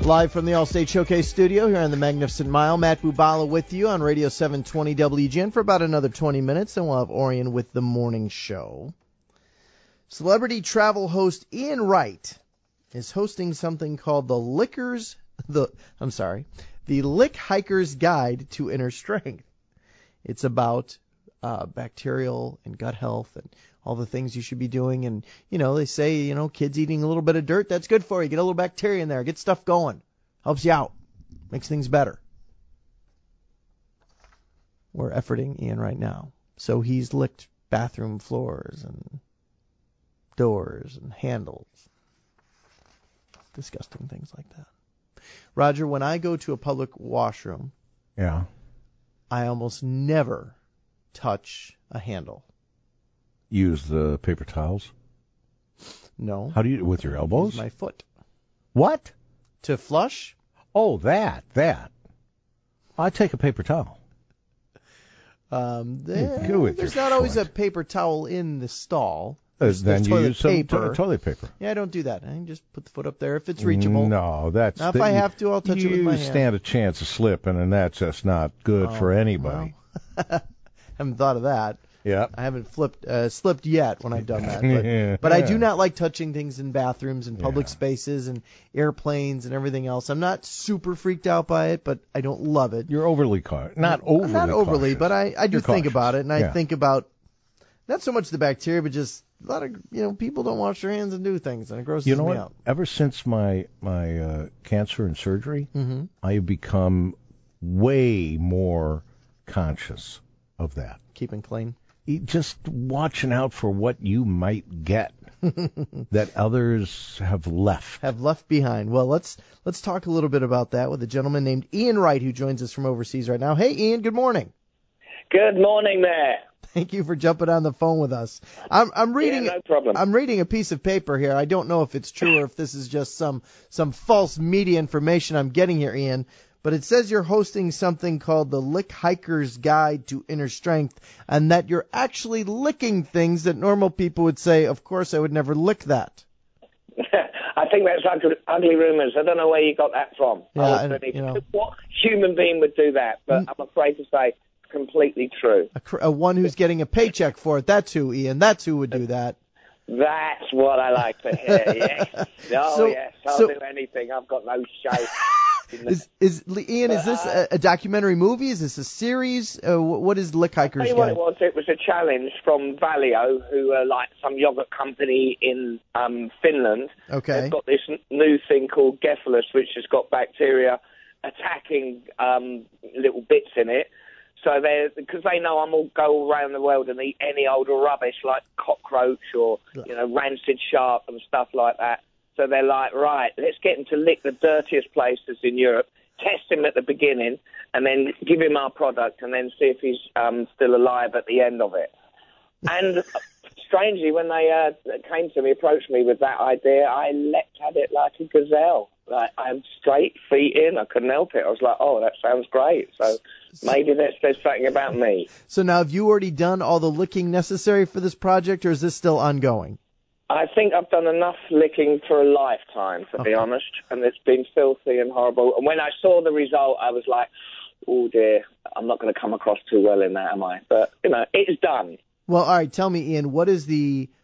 Live from the Allstate Showcase studio here on the Magnificent Mile, Matt Bubala with you on Radio 720 WGN for about another 20 minutes, and we'll have Orion with the morning show. Celebrity travel host Ian Wright is hosting something called the Lick Hiker's Guide to Inner Strength. It's about bacterial and gut health and all the things you should be doing. And, they say, kids eating a little bit of dirt, that's good for you. Get a little bacteria in there. Get stuff going. Helps you out. Makes things better. We're efforting Ian right now. So he's licked bathroom floors and doors and handles. Disgusting things like that. Roger, when I go to a public washroom, I almost never touch a handle. Use the paper towels? No. How do you, with your elbows? Use my foot. What? To flush? Oh, that. I take a paper towel. There's not always a paper towel in the stall. Then you use some toilet paper. Yeah, I don't do that. I can just put the foot up there if it's reachable. No, that's... Now, if I have to, I'll touch it with my hand. You stand a chance of slipping, and that's just not good for anybody. Well, haven't thought of that. Yeah. I haven't slipped yet when I've done that. But I do not like touching things in bathrooms and public spaces and airplanes and everything else. I'm not super freaked out by it, but I don't love it. You're overly cautious. Not overly, but I do think about it, and I think about not so much the bacteria, but just a lot of people don't wash their hands and do things, and it grosses me out. Ever since my cancer and surgery, I have become way more conscious of that. Keeping clean. Just watching out for what you might get that others have left behind. Well, let's talk a little bit about that with a gentleman named Ian Wright, who joins us from overseas right now. Hey, Ian, good morning. Good morning there. Thank you for jumping on the phone with us. I'm reading. No problem. I'm reading a piece of paper here. I don't know if it's true or if this is just some false media information I'm getting here, Ian. But it says you're hosting something called the Lick Hiker's Guide to Inner Strength, and that you're actually licking things that normal people would say, of course, I would never lick that. I think that's ugly rumors. I don't know where you got that from. Yeah, what human being would do that? But I'm afraid to say it's completely true. One who's getting a paycheck for it, that's who, Ian. That's who would do that. That's what I like to hear, yes. Yes, I'll do anything. I've got no shame. Ian, is this a documentary movie? Is this a series? What is Lick Hiker's Guide? What it was? It was a challenge from Valio, who are like some yogurt company in Finland. Okay. They've got this new thing called Gefilus, which has got bacteria attacking little bits in it. So because they know I'm all go around the world and eat any old rubbish like cockroach or rancid shark and stuff like that. So they're like, right, let's get him to lick the dirtiest places in Europe, test him at the beginning, and then give him our product, and then see if he's still alive at the end of it. And strangely, when they approached me with that idea, I leapt at it like a gazelle. Like, I'm straight feet in. I couldn't help it. I was like, oh, that sounds great. So maybe that says something about me. So now, have you already done all the licking necessary for this project, or is this still ongoing? I think I've done enough licking for a lifetime, to be honest, and it's been filthy and horrible. And when I saw the result, I was like, oh, dear, I'm not going to come across too well in that, am I? But, it's done. Well, all right, tell me, Ian, what is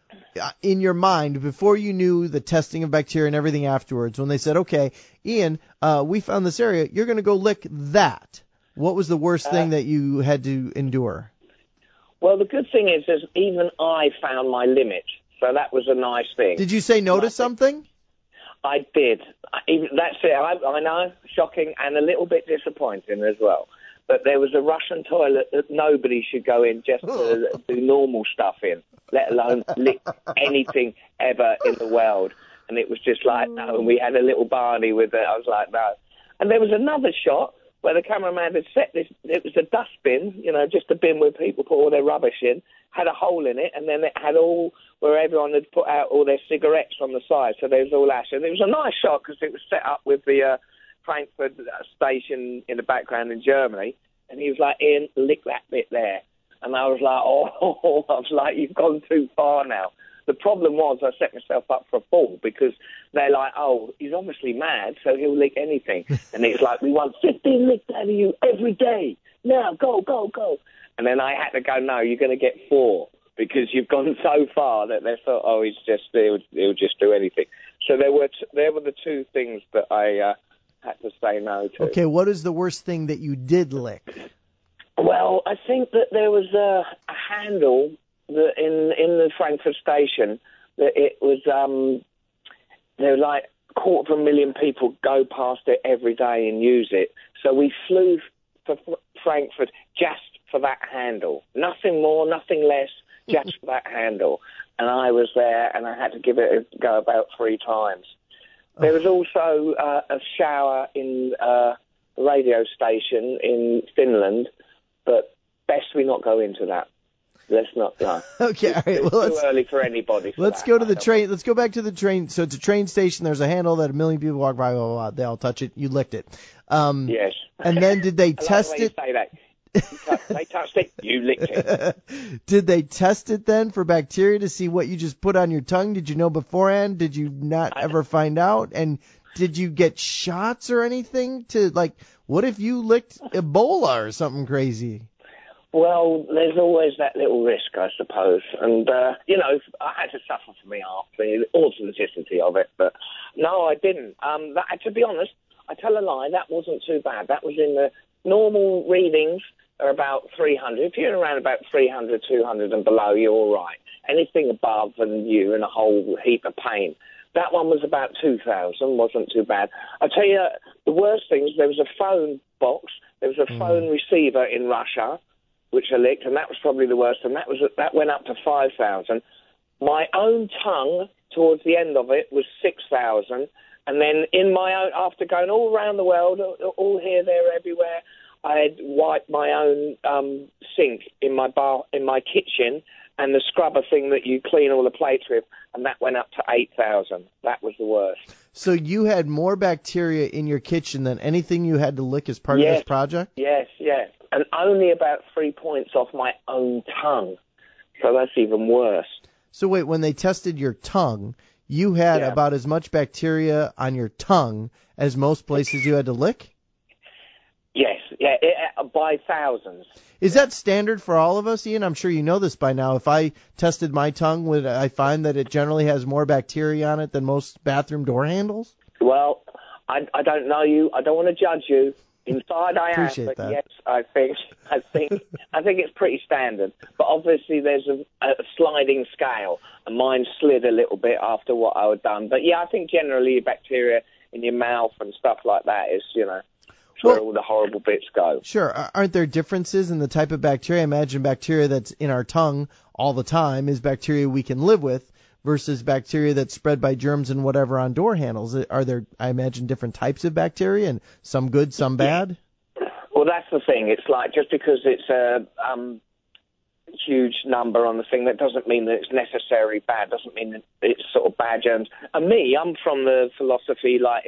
in your mind, before you knew the testing of bacteria and everything afterwards, when they said, okay, Ian, we found this area, you're going to go lick that. What was the worst thing that you had to endure? Well, the good thing is even I found my limit. So that was a nice thing. Did you say no to something? I did. That's it. I know, shocking and a little bit disappointing as well. But there was a Russian toilet that nobody should go in just to do normal stuff in, let alone lick anything ever in the world. And it was just like, no. And we had a little Barney with it. I was like, no. And there was another shot where the cameraman had set this, it was a dustbin, just a bin where people put all their rubbish in, had a hole in it, and then it had where everyone had put out all their cigarettes on the side, so there was all ash. And it was a nice shot because it was set up with the Frankfurt station in the background in Germany, and he was like, Ian, lick that bit there. And I was like, I was like, you've gone too far now. The problem was I set myself up for a fall because they're like, oh, he's obviously mad, so he'll lick anything. And it's like, we want 15 licks out of you every day. Now, go, go, go. And then I had to go, no, you're going to get 4 because you've gone so far that they thought, oh, he'll just do anything. So there were the 2 things that I had to say no to. Okay, what is the worst thing that you did lick? Well, I think that there was a handle that in the Frankfurt station that it was there were like 250,000 people go past it every day and use it. So we flew for Frankfurt just for that handle. Nothing more, nothing less, just for that handle. And I was there and I had to give it a go about 3 times. There was also a shower in a radio station in Finland, but best we not go into that. Let's not. No. Okay, all right. Well, it's too early for anybody. Let's go to the train. Let's go back to the train. So it's a train station. There's a handle that 1 million people walk by. Blah, blah, blah. They all touch it. You licked it. Yes. And then did they test it? Say that. They touched it. You licked it. Did they test it then for bacteria to see what you just put on your tongue? Did you know beforehand? Did you not ever find out? And did you get shots or anything to, like, what if you licked Ebola or something crazy? Well, there's always that little risk, I suppose. And, I had to suffer for my art, the authenticity of it. But, no, I didn't. To be honest, I tell a lie, that wasn't too bad. That was in the normal readings are about 300. If you're around about 300, 200 and below, you're all right. Anything above and you're in a whole heap of pain. That one was about 2,000, wasn't too bad. I tell you, the worst thing is there was a phone box, there was a phone receiver in Russia, which I licked, and that was probably the worst, and that went up to 5,000. My own tongue, towards the end of it, was 6,000, and then in my own, after going all around the world, all here, there, everywhere, I had wiped my own sink in my kitchen, and the scrubber thing that you clean all the plates with, and that went up to 8,000. That was the worst. So you had more bacteria in your kitchen than anything you had to lick as part of this project? Yes. And only about 3 points off my own tongue. So that's even worse. So wait, when they tested your tongue, you had about as much bacteria on your tongue as most places you had to lick? Yes, by thousands. Is that standard for all of us, Ian? I'm sure you know this by now. If I tested my tongue, would I find that it generally has more bacteria on it than most bathroom door handles? Well, I don't know you. I don't want to judge you. Inside I am, but that. Yes, I think it's pretty standard. But obviously there's a sliding scale, and mine slid a little bit after what I had done. But yeah, I think generally bacteria in your mouth and stuff like that is, where all the horrible bits go. Sure. Aren't there differences in the type of bacteria? I imagine bacteria that's in our tongue all the time is bacteria we can live with versus bacteria that's spread by germs and whatever on door handles. Are there, I imagine, different types of bacteria and some good, some bad? Well, that's the thing. It's like just because it's a huge number on the thing, that doesn't mean that it's necessarily bad. Doesn't mean that it's sort of bad germs. And I'm from the philosophy, like,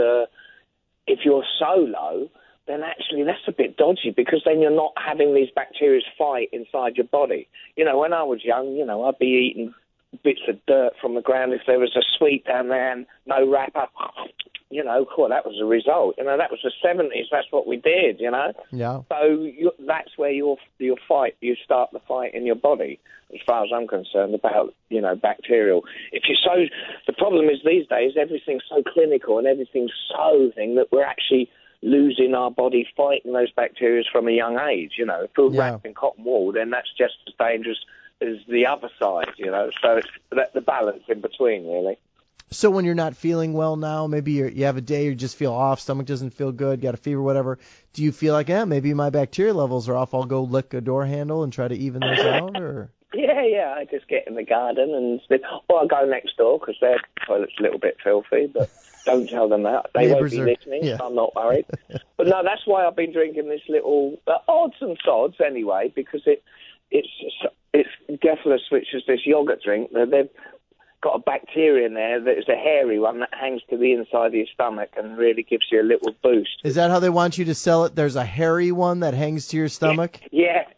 if you're so low, then actually that's a bit dodgy because then you're not having these bacteria fight inside your body. When I was young, I'd be eating bits of dirt from the ground if there was a sweet down there and no wrapper. Cool, that was the result. That was the 70s. That's what we did, Yeah. So that's where you start the fight in your body, as far as I'm concerned, about, bacterial. The problem is these days everything's so clinical and everything's so that we're actually losing our body fighting those bacteria from a young age. If we're wrapped in cotton wool, then that's just as dangerous as the other side, So it's the balance in between, really. So when you're not feeling well now, maybe you have a day you just feel off, stomach doesn't feel good, got a fever, whatever, do you feel like, maybe my bacteria levels are off, I'll go lick a door handle and try to even those out? Or? Yeah, I just get in the garden and or I go next door because their toilet's a little bit filthy, but don't tell them that. They won't be listening, so I'm not worried. But no, that's why I've been drinking this little odds and sods anyway, because it's Geffelus, which is this yogurt drink. They've got a bacteria in there that is a hairy one that hangs to the inside of your stomach and really gives you a little boost. Is that how they want you to sell it? There's a hairy one that hangs to your stomach? Yeah,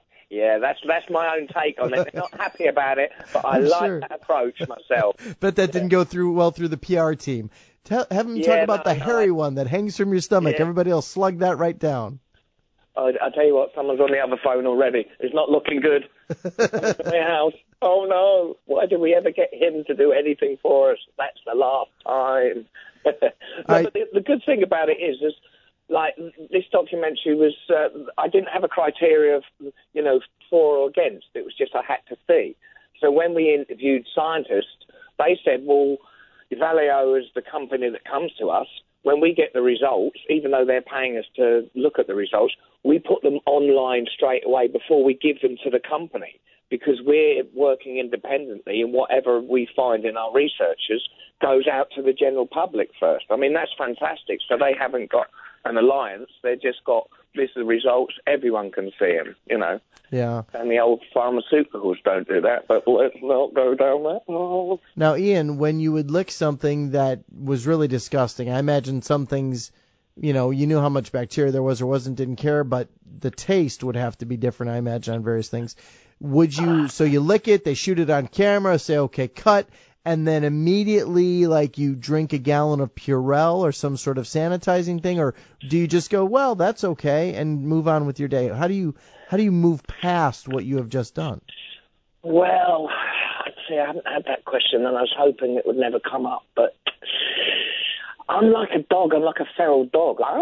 Yeah, that's my own take on it. I'm not happy about it, but I I'm like sure. that approach myself. Bet that didn't go through the PR team. Have them talk Yeah, about the hairy one that hangs from your stomach. Yeah. Everybody will slug that right down. I tell you what, someone's on the other phone already. It's not looking good. To my house. Oh no! Why did we ever get him to do anything for us? That's the last time. But the good thing about it is like this documentary was. I didn't have a criteria of for or against. It was just I had to see. So when we interviewed scientists, they said, well, Valeo is the company that comes to us. When we get the results, even though they're paying us to look at the results, we put them online straight away before we give them to the company, because we're working independently, and whatever we find in our researchers goes out to the general public first. I mean, that's fantastic. So they haven't got an alliance. They've just got, this are the results. Everyone can see them, Yeah. And the old pharmaceuticals don't do that, but let's not go down that road. Now, Ian, when you would lick something that was really disgusting, I imagine some things, you knew how much bacteria there was or wasn't, didn't care, but the taste would have to be different, I imagine, on various things. So you lick it, they shoot it on camera, say, okay, cut, and then immediately, like, you drink a gallon of Purell or some sort of sanitizing thing, or do you just go, well, that's okay, and move on with your day? How do you move past what you have just done? Well, see, I haven't had that question, and I was hoping it would never come up, but I'm like a dog. I'm like a feral dog. Like,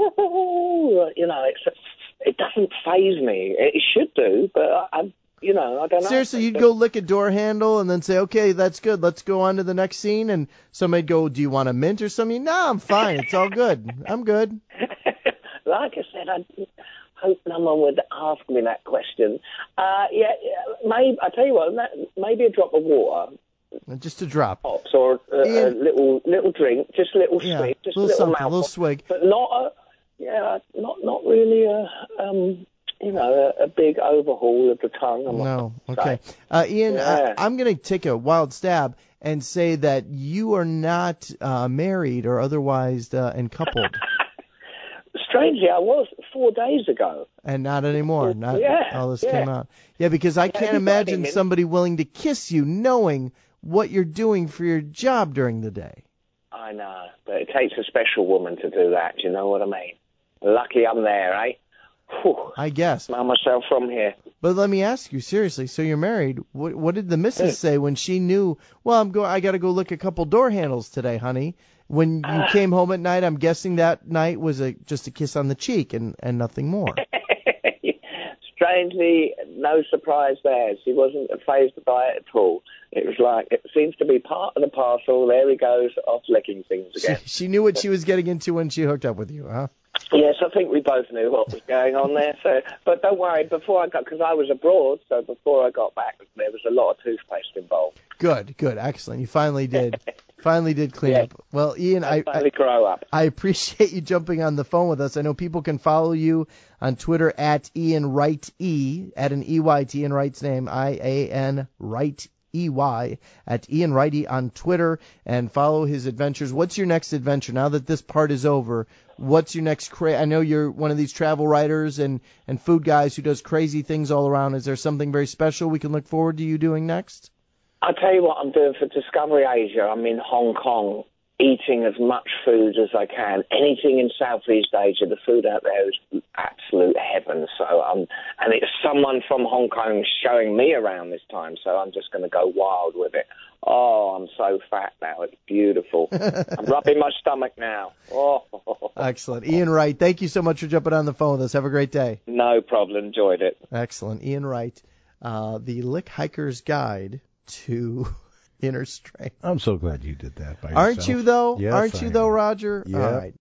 it doesn't faze me. It should do, but I don't know. Seriously, you'd go lick a door handle and then say, okay, that's good. Let's go on to the next scene. And somebody'd go, do you want a mint or something? No, I'm fine. It's all good. I'm good. Like I said, I hope no one would ask me that question. Maybe, I tell you what, maybe a drop of water. Just a drop. Pops, or a little drink, just a little swig, just a little mouthful. A little swig. But not really a big overhaul of the tongue. No, okay. Ian, yeah. I'm going to take a wild stab and say that you are not married or otherwise coupled. Strangely, I was 4 days ago. And not anymore. All this came out. Yeah, because I can't you imagine got him, somebody willing to kiss you knowing what you're doing for your job during the day. I know, but it takes a special woman to do that. Do you know what I mean? Lucky I'm there, eh? Whew. I guess. Smell myself from here. But let me ask you, seriously, so you're married. What did the missus say when she knew, well, I got to go lick a couple door handles today, honey? When you came home at night, I'm guessing that night was just a kiss on the cheek and nothing more. Strangely, no surprise there. She wasn't fazed by it at all. It was like, it seems to be part of the parcel. There he goes, off licking things again. She knew what she was getting into when she hooked up with you, huh? Yes, I think we both knew what was going on there. So, but don't worry, because I was abroad, so before I got back, there was a lot of toothpaste involved. Good, excellent. You finally did clean up. Well, Ian, I finally grow up. I appreciate you jumping on the phone with us. I know people can follow you on Twitter at Ian Wright E, at an EYT, Ian Wright's name, IAN Wright EY, at Ian Wrighty on Twitter, and follow his adventures. What's your next adventure? Now that this part is over, what's your next I know you're one of these travel writers and food guys who does crazy things all around. Is there something very special we can look forward to you doing next? I'll tell you what I'm doing for Discovery Asia. I'm in Hong Kong, eating as much food as I can. Anything in Southeast Asia, the food out there is absolute heaven. So and it's someone from Hong Kong showing me around this time, so I'm just going to go wild with it. Oh, I'm so fat now. It's beautiful. I'm rubbing my stomach now. Oh. Excellent. Ian Wright, thank you so much for jumping on the phone with us. Have a great day. No problem. Enjoyed it. Excellent. Ian Wright, the Lick Hiker's Guide to Inner Strength. I'm so glad you did that by yourself. Aren't you, though? Yes, Aren't you, though, Roger? Yeah. All right.